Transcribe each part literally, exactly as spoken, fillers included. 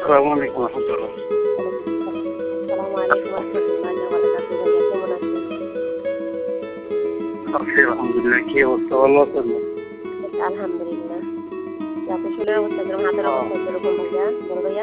আসসালামু আলাইকুম রহমতুল্লাহ। আসসালামু আলাইকুম রহমতুল্লাহি ওয়া বারাকাতুহু। ভাইয়া কেমন আছেন? আছি আলহামদুলিল্লাহ। কি অবস্থা, ভালো আছেন? আলহামদুলিল্লাহ। আপনি শরীরের অবস্থা কিরকম, হাতের অবস্থা কিরকম ভাইয়া, বড় ভাইয়া?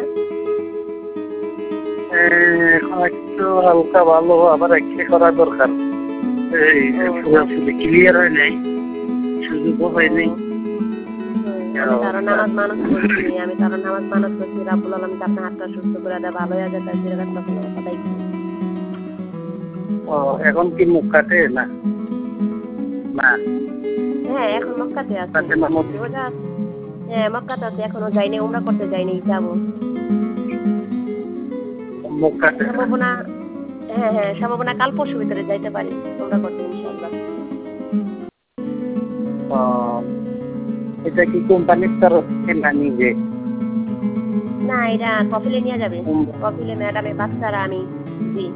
এখন একটু হালকা ভালো, আবার এক্সরে করা দরকার। এই পুরোপুরি ক্লিয়ার হয় নাই, সুযোগও হয় নাই। আমি তার নামাজ মানত করছি, আমি তার নামাজ মানত করছি রাব্বুল আলামিন আপনার হাতটা সুস্থ করে দেয়, ভালো হয়ে যায়, তার ফিরে রাখতে সদাই। ও এখন কি মুখ কাটে না? না হ্যাঁ এখন মক্কাতে আছে। কাটে না মুখ। রোজা হ্যাঁ মক্কাতে আছে, এখনো যাইনি, উমরা করতে যাইনি, যাবো। মুখ কাটে না। সম্ভাবনা হ্যাঁ হ্যাঁ সম্ভাবনা কাল পরশু ভিতরে যাইতে পারি উমরা করতে ইনশাআল্লাহ। ও, এটা কি কোম্পানির তরফ থেকে না নিজে? না এটা কফিলে নিয়ে যাবে, কফিলে ম্যাডামে বাচ্চারা আমি জি।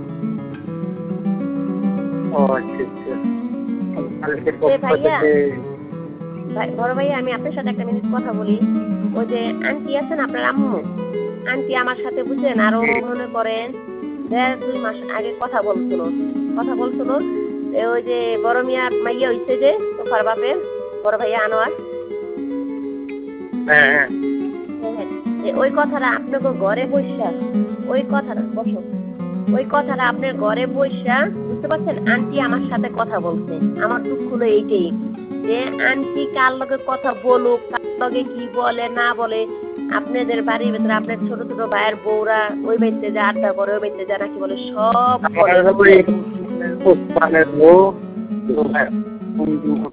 ও আচ্ছা আচ্ছা। কালকে এ পক্ষ ভাইয়া থেকে ভাই- বড় ভাইয়া আমি আপনার সাথে একটা মিনিট কথা বলি। ওই যে আন্টি আছেন আপনার আম্মু, আন্টি আমার সাথে বুঝছেন আরো মনে করেন দেড় দুই মাস আগে কথা বলছিল কথা বলছিল এ ওই যে বড় মিয়া মাইয়া হইছে যে তোফার বাপের বড় ভাইয়া আনোয়ার। হ্যাঁ হ্যাঁ হ্যাঁ হ্যাঁ এ ওই কথাটা আপনাকে ঘরে বসা, ওই কথাটা বসো, ওই কথাটা আপনার ঘরে বসা বুঝতে পারছেন, আন্টি আমার সাথে কথা বলছে। আমার দুঃখ হলো এইটাই যে আন্টি কার লগে কথা বলুক, কার লগে কি বলে না বলে, আপনাদের বাড়ির ভেতরে আপনার ছোট ছোট ভাইয়ের বউরা ওই বাড়িতে যা আড্ডা করে, ওই বাড়িতে যা নাকি বলে সব বলে। ওসমানের বউ